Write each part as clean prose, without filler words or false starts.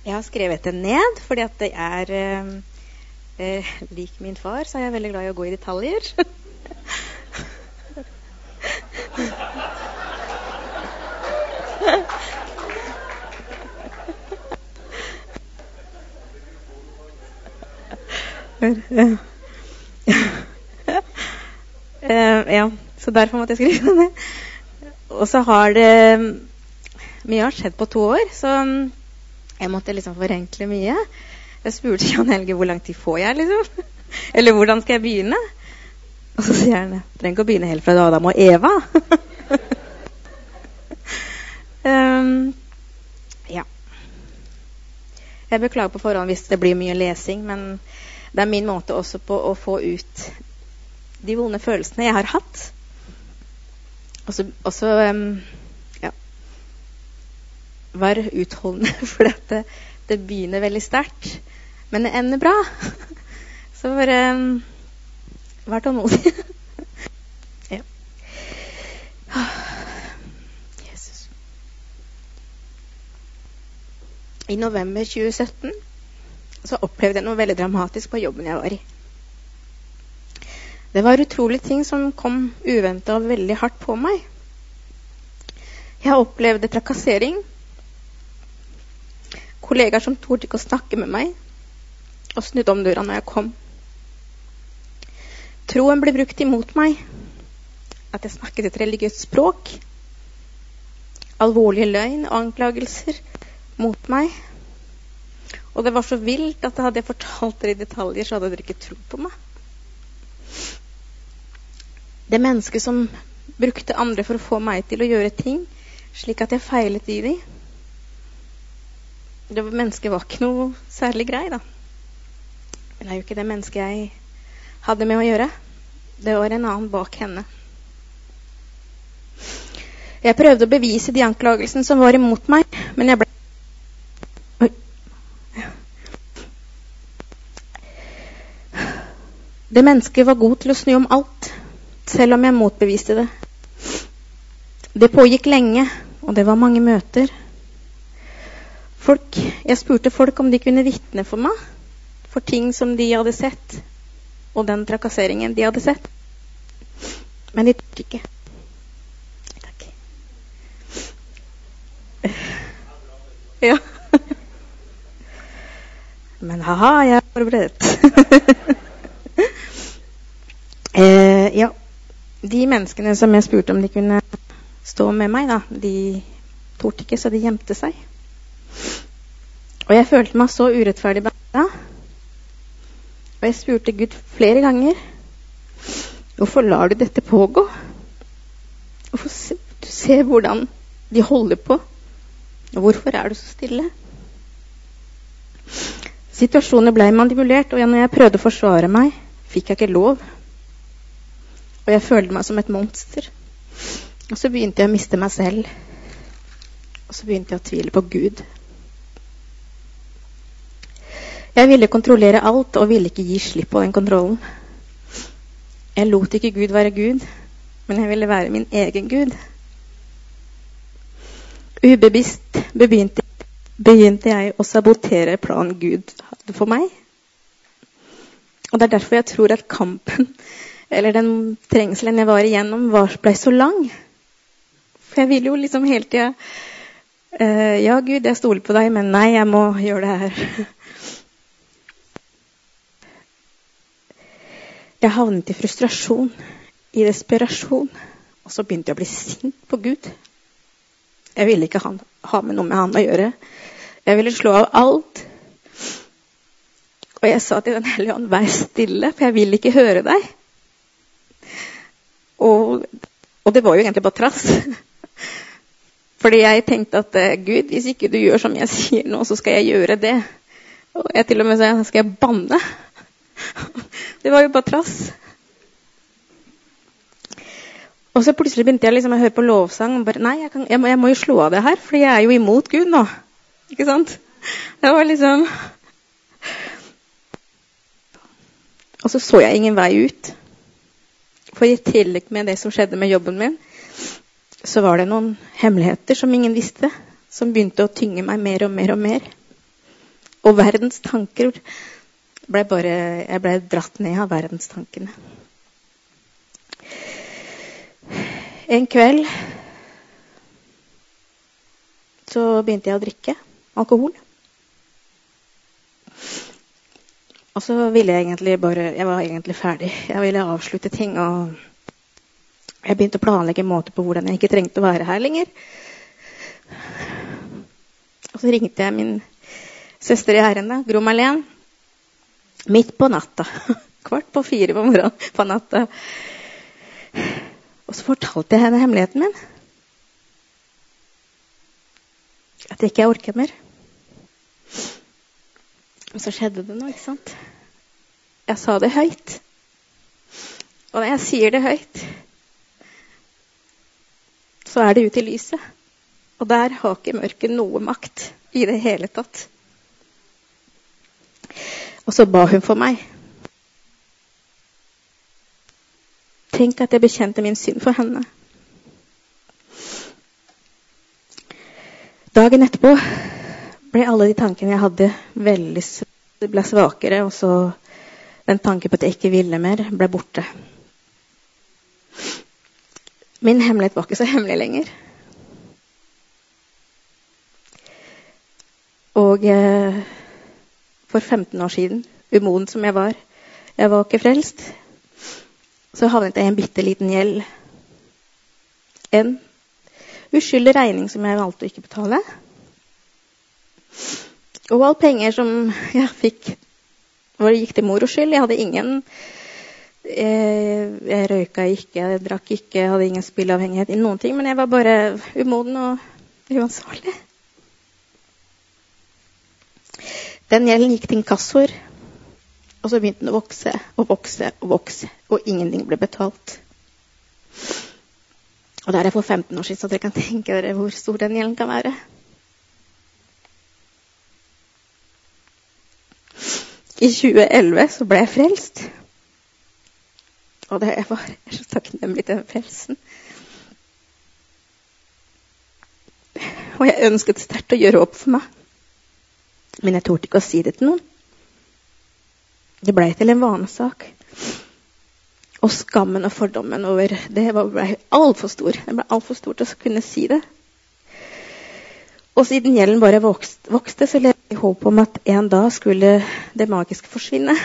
Jeg har skrevet det ned, fordi at det lik min far, så er jeg veldig glad i å gå i detaljer. Ja, så derfor måtte jeg skrive det. Og så har det mye har skjedd på 2 år, så jeg måtte liksom forenkle mye. Jeg spurte Jan Helge hvor lang tid får jeg, liksom? Eller hvordan skal jeg begynne? Og så sier han, trenger ikke å begynne helt fra Adam og Eva. Ja. Jeg beklager på forhånd hvis det blir mye lesing, men det er min måte også på å få ut de vonde følelsene jeg har hatt. Og så ja, vær utholdende, for det begynner veldig sterkt, men det ender bra. Så bare vær tålmodig. Ja. Jesus. I november 2017 så opplevde jeg noe veldig dramatisk på jobben jeg var i. Det var utrolige ting som kom uventet og veldig hardt på meg. Jeg opplevde trakassering. Kollegaer som torde ikke å snakke med meg og snudde om døra når jeg kom. Troen ble brukt imot meg. At jeg snakket et religiøst språk. Alvorlige løgn og anklagelser mot meg. Og det var så vilt at hadde jeg fortalt dere i detaljer, så hadde dere ikke tro på meg. Det mennesket som brukte andre for å få meg til å gjøre ting, slik at jeg feilet i dem. Det mennesket var ikke noe særlig grei, da. Men det er jo ikke det mennesket jeg hadde med å gjøre. Det var en annen bak henne. Jeg prøvde å bevise de anklagelsene som var imot meg, men jeg ble... Det mennesket var god til å snu om alt, selv om jeg motbeviste det. Det pågikk lenge, og det var mange møter. Jeg spurte folk om de kunne vitne for meg, for ting som de hadde sett, og den trakasseringen de hadde sett. Men de turte ikke. Takk. Ja. Men haha, jeg er forberedt. Ja, de menneskene som jeg spurte om de kunne stå med meg, da, de torde ikke, så de gjemte seg. Og jeg følte meg så urettferdig behandlet. Og jeg spurte Gud flere ganger, hvorfor lar du dette pågå? Hvorfor se hvordan de holder på? Og hvorfor er du så stille? Situasjonen ble manipulert, og når jeg prøvde å forsvare meg, fikk jeg ikke lov. Og jeg følte meg som et monster. Og så begynte jeg å miste meg selv. Og så begynte jeg å tvile på Gud. Jeg ville kontrollere alt, og ville ikke gi slipp på den kontrollen. Jeg lot ikke Gud være Gud, men jeg ville være min egen Gud. Ubevisst begynte jeg å sabotere planen Gud hadde for meg. Og det er derfor jeg tror at kampen, eller den trengselen jeg var igjennom, ble så lang. For jeg ville jo liksom hele tiden, ja Gud, jeg stoler på deg, men nei, jeg må gjøre det her. Jeg havnet i frustrasjon, i desperasjon, og så begynte jeg å bli sint på Gud. Jeg ville ikke ha med noe med han å gjøre. Jeg ville slå av alt. Og jeg sa til den hellige ånd, vær stille, for jeg vil ikke høre deg. Og det var jo egentlig bare trass. Fordi jeg tenkte at Gud, hvis ikke du gjør som jeg sier nå, så skal jeg gjøre det. Og jeg til og med sa, skal jeg banne? Det var jo bare trass. Og så plutselig begynte jeg liksom å høre på lovsang. Og bare, nei, jeg må jo slå av det her, for jeg er jo imot Gud nå. Ikke sant? Det var liksom... Og så jeg ingen vei ut. For i tillegg med det som skjedde med jobben min, så var det noen hemmeligheter som ingen visste, som begynte å tynge meg mer og mer og mer. Og verdens tanker jeg ble dratt ned av verdens tankene. En kveld så begynte jeg å drikke alkohol. Og så ville jeg var egentlig ferdig. Jeg ville avslutte ting, og jeg begynte å planlegge en måte på hvordan jeg ikke trengte å være her lenger. Og så ringte jeg min søster i Herren, Gro Marlene, midt på natta, 3:15 på morgenen på natta. Og så fortalte jeg henne hemmeligheten min. At jeg ikke orket mer. Og så skjedde det noe, ikke sant? Jeg sa det høyt. Og når jeg sier det høyt, så er det ut i lyset. Og der har ikke mørket noe makt i det hele tatt. Og så ba hun for meg. Tenk at jeg bekjente min synd for henne. Dagen etterpå ble alle de tankene jeg hadde ble svakere, og så den tanken på at jeg ikke ville mer ble borte. Min hemmelighet var ikke så hemmelig lenger. Og for 15 år siden, umoden som jeg var ikke frelst, så havnet jeg i en bitteliten gjeld. En uskyldig regning som jeg valgte å ikke betale. Og alle penger som jeg fikk, gikk til moro skyld. Jeg hadde ingen, jeg røyka ikke, jeg drakk ikke, jeg hadde ingen spillavhengighet i noen ting, men jeg var bare umoden og uansvarlig. Den gjelden gikk til inkassoer, og så begynte den å vokse og vokse og vokse, og ingenting ble betalt. Og det er for 15 år siden, så dere kan tenke dere hvor stor den gjelden kan være. I 2011 så ble jeg frelst. Og jeg var så takknemlig til den frelsen. Og jeg ønsket sterkt å gjøre opp for meg. Men jeg torde ikke å si det til noen. Det ble til en vanesak. Og skammen og fordommen over det ble alt for stor. Det ble alt for stort å kunne si det. Og siden gjelden bare vokste, så levde jeg i håp om at en dag skulle det magiske forsvinne.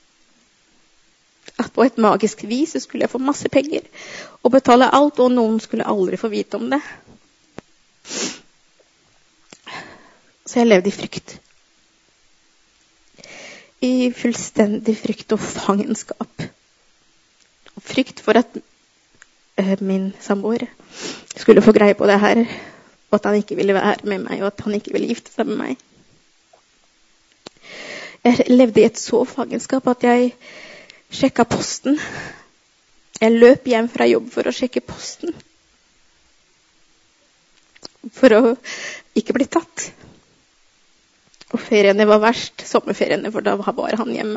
At på et magisk vis så skulle jeg få masse penger og betale alt, og noen skulle aldri få vite om det. Så jeg levde i frykt. I fullstendig frykt og fangenskap. Frykt for at min samboer skulle få greie på det her, og at han ikke ville være med meg, og at han ikke ville gifte seg med meg. Jeg levde i et så fangenskap at jeg sjekket posten. Jeg løp hjem fra jobb for å sjekke posten. For å ikke bli tatt. Og feriene var verst, sommerferiene, for da var han hjemme.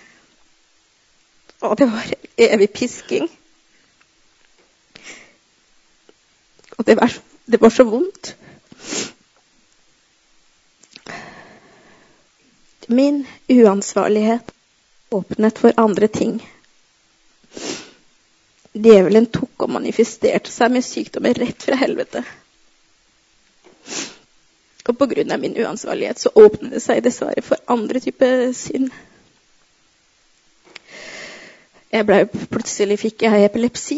Og det var evig pisking. Og det var så vondt. Min uansvarlighet åpnet for andre ting. Djevelen tok og manifesterte seg med sykdommer rett fra helvete. Og på grunn av min uansvarlighet så åpnet det seg dessverre for andre typer synd. Plutselig fikk jeg epilepsi,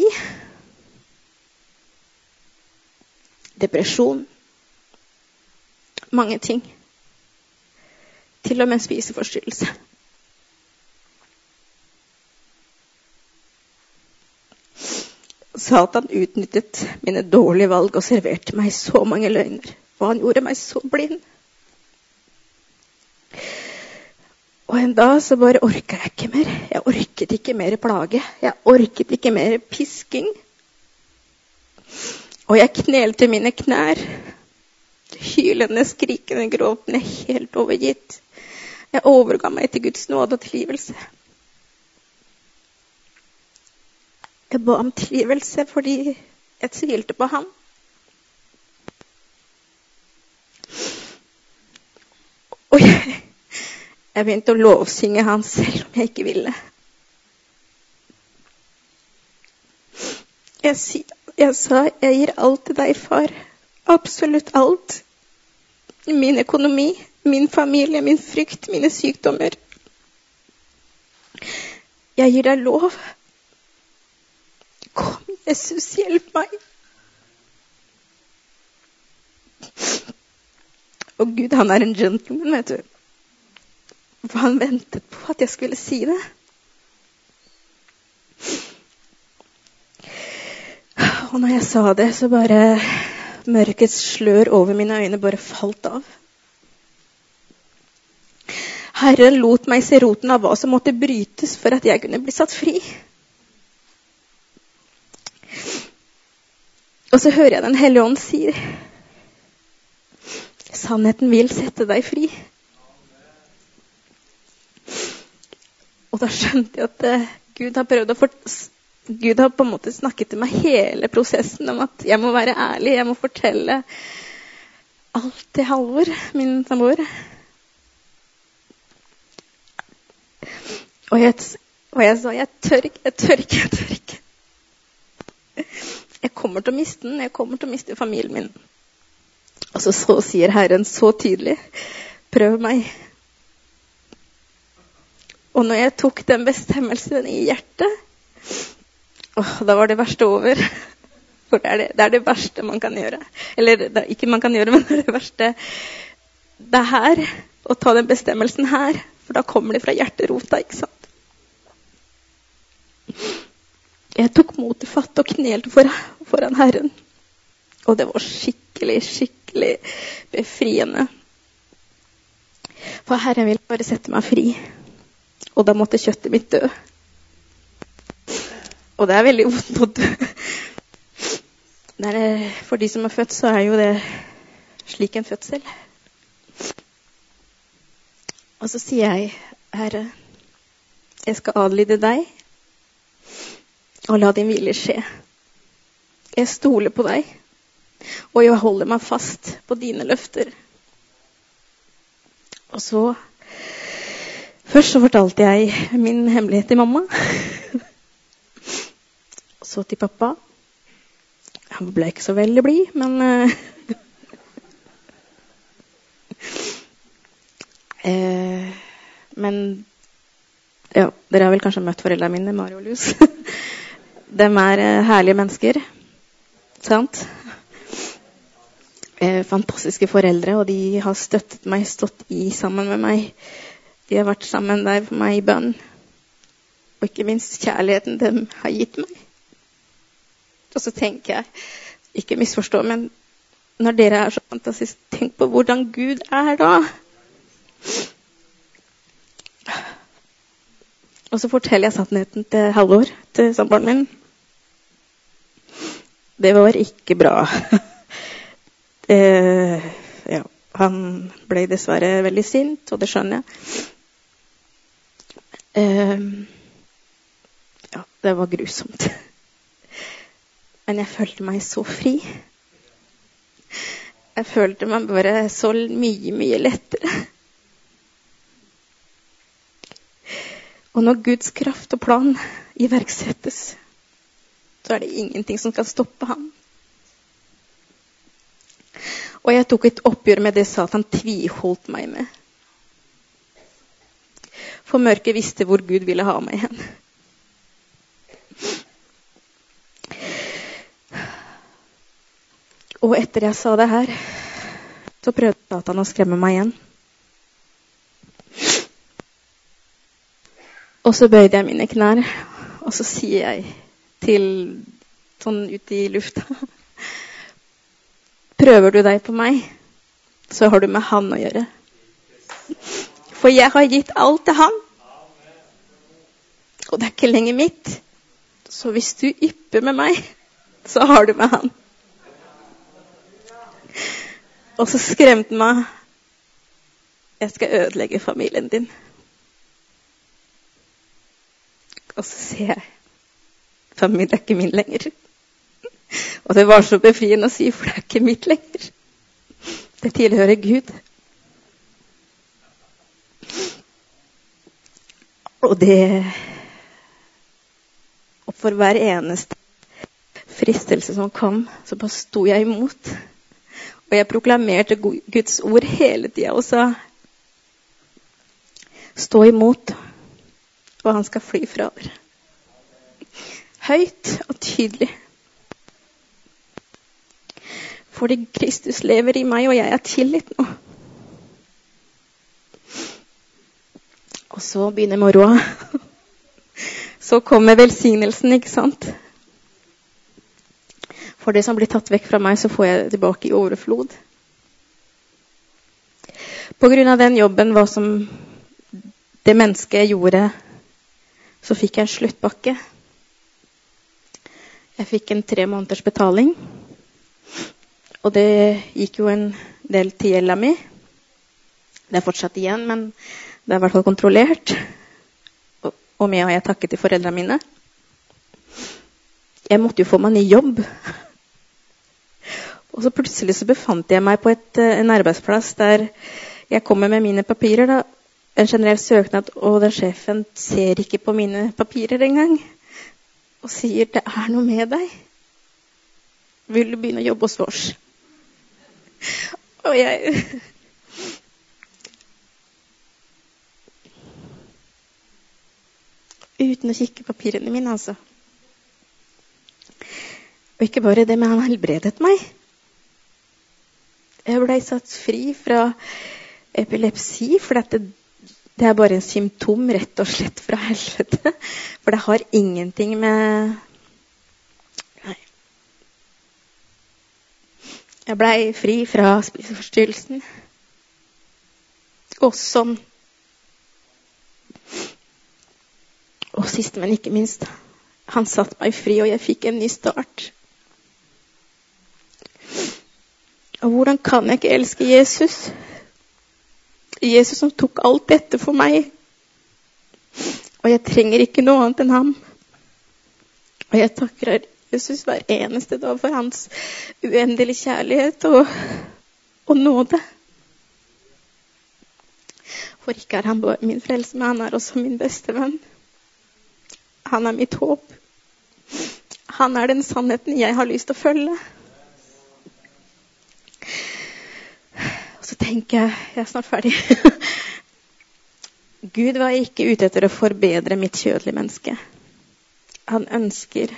depresjon, mange ting. Til og med spiseforstyrrelse. Satan utnyttet mine dårlige valg og serverte meg så mange løgner. Og han gjorde meg så blind. Og en dag så bare orket jeg ikke mer. Jeg orket ikke mer plage. Jeg orket ikke mer pisking. Og jeg knelte mine knær. Hylende, skrikende, gråtende, helt overgitt. Jeg overga meg til Guds nåde og tilgivelse. Jeg ba om tilgivelse fordi jeg tvilte på ham. Jeg begynte å lovsynge han selv om jeg ikke ville. Jeg sa, jeg gir alt til deg, far. Absolutt alt. Min økonomi, min familie, min frykt, mine sykdommer. Jeg gir deg lov. Kom, Jesus, hjelp meg. Og Gud, han en gentleman, vet du. For han ventet på at jeg skulle si det. Og når jeg sa det, så bare mørkets slør over mine øyne bare falt av. Herren lot meg se roten av hva som måtte brytes for at jeg kunne bli satt fri. Og så hører jeg Den Hellige Ånd sier, sannheten vil sette deg fri. Og da skjønte jeg at Gud har på en måte snakket til meg hele prosessen om at jeg må være ærlig, jeg må fortelle alt til Halvor, min samboer. Og jeg sa, jeg tør ikke. Jeg kommer til å miste den, jeg kommer til å miste familien min. Og så sier Herren så tydelig, prøv meg. Og når jeg tok den bestemmelsen i hjertet, da var det verste over. For det er det verste man kan gjøre. Eller ikke man kan gjøre, men det er det verste. Det er her, å ta den bestemmelsen her, for da kommer det fra hjerterota, ikke sant? Jeg tok motet fatt og knelte foran Herren. Og det var skikkelig befriende. For Herren ville bare sette meg fri. Og da måtte kjøttet mitt dø. Og det er veldig vondt å dø. For de som er født, så er jo det slik en fødsel. Og så sier jeg, Herre, jeg skal adlyde deg, og la din vilje skje. Jeg stoler på deg, og jeg holder meg fast på dine løfter. Og så først så fortalte jeg min hemmelighet til mamma. Og så til pappa. Han ble ikke så veldig blid, men men ja, dere har vel kanskje møtt foreldrene mine, Mario og Luz. De herlige mennesker, sant? Fantastiske foreldre, og de har støttet meg, stått sammen med meg. De har vært sammen der for meg i bønn. Og ikke minst kjærligheten de har gitt meg. Og så tenker jeg, ikke misforstå, men når dere er så fantastisk, tenk på hvordan Gud er da. Og så forteller jeg sannheten til Halvor, til samboeren min. Det var ikke bra. Ja, han ble dessverre veldig sint, og det skjønner jeg. Ja, det var grusomt. Men jeg følte meg så fri. Jeg følte meg bare så mye lettere. Og når Guds kraft og plan iverksettes, så er det ingenting som kan stoppe ham. Og jeg tok et oppgjør med det Satan tviholdt meg med. For mørket visste hvor Gud ville ha meg hen. Og etter jeg sa det her, så prøvde Satan å skremme meg igjen. Og så bøyde jeg mine knær, og så sier jeg til sånn ute i lufta, prøver du deg på meg, så har du med han å gjøre. For jeg har gitt alt til han. Og det er ikke lenger mitt. Så hvis du ypper med meg, så har du med han. Og så skremte han meg. Jeg skal ødelegge familien din. Og så sier jeg, familien er ikke min lenger. Og det var så befriende å si, for det er ikke mitt lenger. Det tilhører Gud. Og for hver eneste fristelse som kom, så bare sto jeg imot. Og jeg proklamerte Guds ord hele tiden og sa, stå imot, og han skal fly fra dere. Høyt og tydelig. Fordi Kristus lever i meg, og jeg er tilgitt nå. Og så begynner moroa. Så kommer velsignelsen, ikke sant? For det som blir tatt vekk fra meg, så får jeg det tilbake i overflod. På grunn av den jobben, hva som det mennesket gjorde, så fikk jeg en sluttpakke. Jeg fikk en 3 måneders betaling. Og det gikk jo en del til gjelda mi. Det er fortsatt igjen, men det er i hvert fall kontrollert. Og med har jeg takket til foreldrene mine. Jeg måtte jo få meg ny jobb. Og så plutselig så befant jeg meg på en arbeidsplass der jeg kommer med mine papirer. Da. En generell søknad, og den sjefen ser ikke på mine papirer engang. Og sier, det er noe med deg. Vil du begynne å jobbe hos oss? Og jeg... Uten å kikke papirene mine, altså. Og ikke bare det, men han helbredet meg. Jeg ble satt fri fra epilepsi, for det er bare en symptom, rett og slett, fra helvete. For det har ingenting med... Nei. Jeg ble fri fra spiseforstyrrelsen. Og sånn. Og sist, men ikke minst, han satt meg fri, og jeg fikk en ny start. Og hvordan kan jeg ikke elske Jesus? Jesus som tok alt dette for meg. Og jeg trenger ikke noe annet enn ham. Og jeg takker Jesus hver eneste dag for hans uendelige kjærlighet og nåde. For ikke er han bare min frelse, men han er også min beste venn. Han er mitt håp. Han er den sannheten jeg har lyst til å følge. Og så tenker jeg er snart ferdig. Gud var ikke ute etter å forbedre mitt kjødelige menneske. Han ønsket,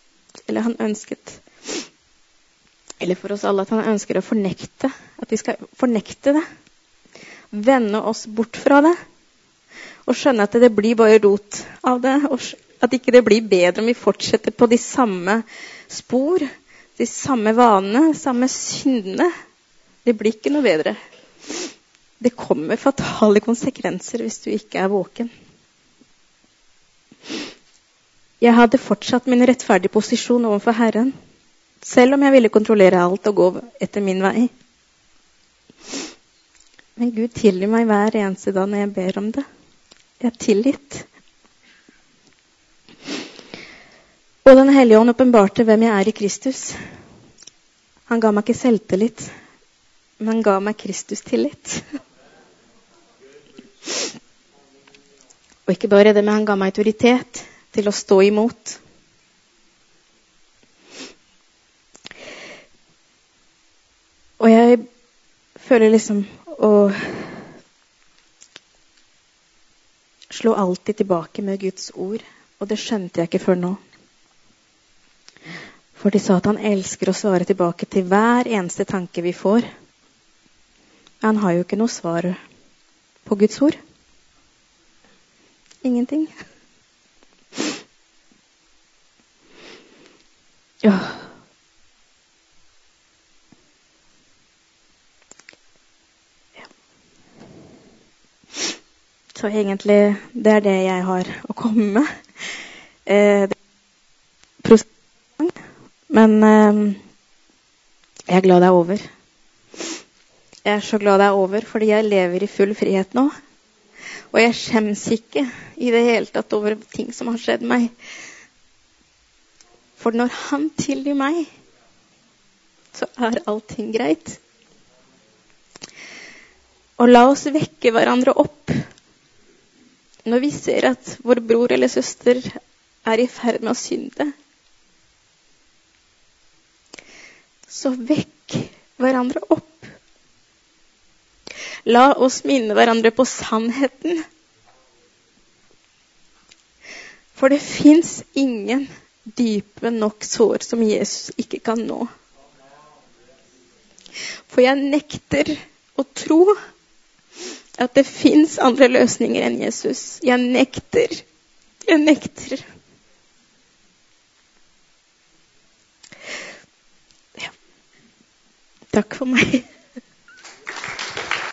eller for oss alle, at han ønsker å fornekte, at vi skal fornekte det. Vende oss bort fra det. Og skjønne at det blir bare rot av det, og at ikke det blir bedre om vi fortsetter på de samme spor, de samme vanene, samme syndene. Det blir ikke noe bedre. Det kommer fatale konsekvenser hvis du ikke er våken. Jeg hadde fortsatt min rettferdige posisjon overfor Herren, selv om jeg ville kontrollere alt og gå etter min vei. Men Gud tilgir meg hver eneste dag når jeg ber om det. Jeg er tilgitt. Og den hellige ånd åpenbarte hvem jeg er i Kristus. Han ga meg ikke selvtillit, men han ga meg Kristus tillit. Og ikke bare det, men han ga meg autoritet til å stå imot. Og jeg føler liksom å slå alltid tilbake med Guds ord, og det skjønte jeg ikke før nå. For de sa at han elsker å svare tilbake til hver eneste tanke vi får. Men han har jo ikke noe svar på Guds ord. Ingenting. Ja. Så egentlig, det er det jeg har å komme med. Men jeg er glad det er over. Jeg er så glad det er over, fordi jeg lever i full frihet nå. Og jeg skjemmes ikke i det hele tatt over ting som har skjedd meg. For når han tilgir meg, så er allting greit. Og la oss vekke hverandre opp. når vi ser at vår bror eller søster er i ferd med å synde, så vekk hverandre opp. La oss minne hverandre på sannheten. For det finnes ingen dype nok sår som Jesus ikke kan nå. For jeg nekter å tro at det finnes andre løsninger enn Jesus. Jeg nekter. Ja. Takk for meg.